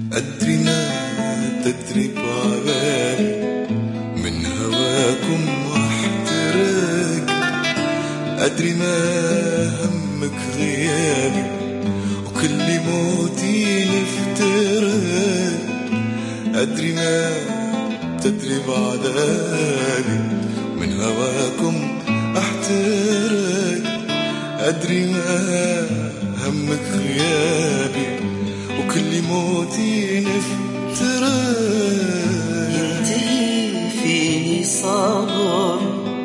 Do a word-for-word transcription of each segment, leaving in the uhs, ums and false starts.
أدري ما تدري بعبالي من هواكم واحترق. أدري ما همك غيابي وكل موتي نفترق. أدري ما تدري بعذابي من هواكم احترق. أدري ما همك غيابي وكل موتي نفترق. ينتهي فيني صبر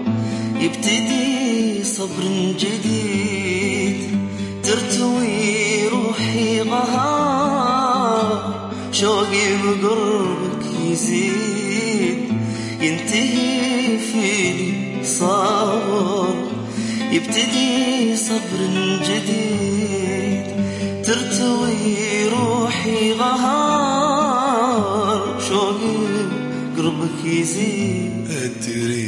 يبتدي صبر جديد، ترتوي روحي غهار شوقي بقربك يزيد. ينتهي فيني صبر يبتدي صبر جديد، ترتوي روحي غهار شوقي قربك يزيد. أدري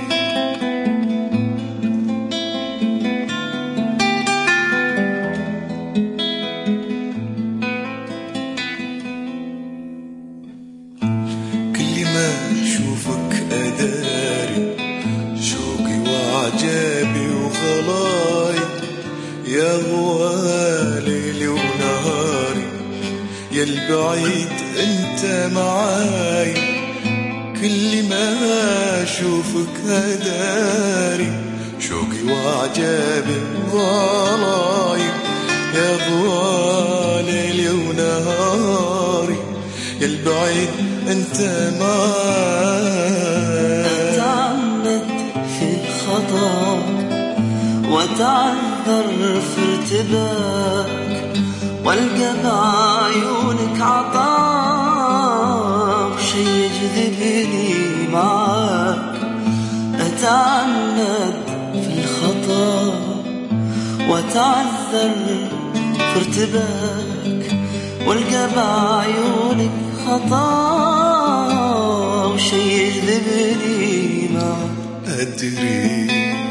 كل ما أشوفك أداري شوقي وعجابي وخلاي. يا غوا ليلي ونهاري يا البعيد انت معاي. كل ما اشوفك هداري شوقي وعجابي وخلاي. يا غوا ليلي ونهاري يا البعيد انت معاي. أتعمد في الخطأ وتعذر في ارتباك، والقى بعيونك عطاك شي يجذبني معاك. أتعمد في الخطأ وتعذر في ارتباك، والقى بعيونك خطاك شي يجذبني معاك. أدري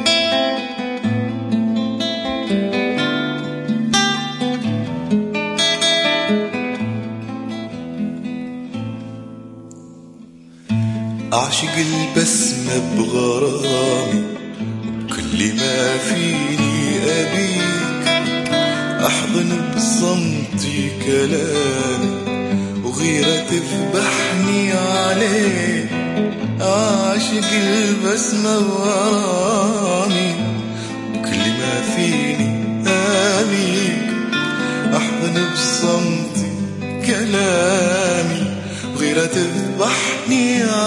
أعشق البسمة بغرامي كل ما فيني أبيك. أحضن بصمتي كلامي وغيرة تذبحني عليك. أعشق البسمة بغرامي كل ما فيني أبيك. أحضن بصمتي كلامي وغيرة تذبحني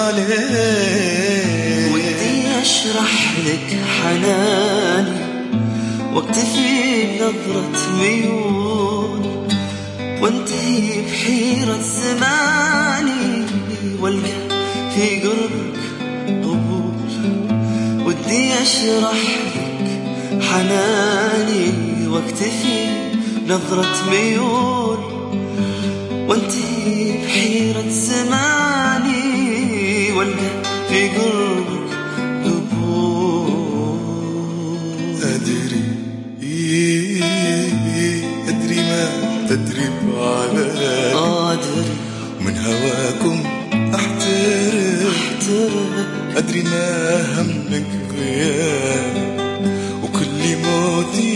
عليك. ودي أشرح لك حناني واكتفي بنظرة ميول، وانتهي بحيرة زماني والقى في قربك قبول. ودي أشرح لك حناني واكتفي بنظرة ميول، وانتهي بحيرة زماني والقى في قربك قبول. أدري أدري ما تدري بعذابي أدري من هواكم أحترق. أدري ما همك غيابي وكل موتي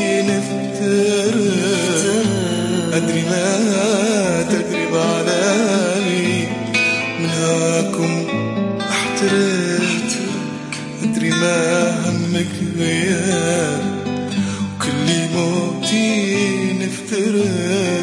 نفترق. أدري ما تدري بعذابي من هواكم أحترق. أدري ما همك غيابي وكل موتي نفترق.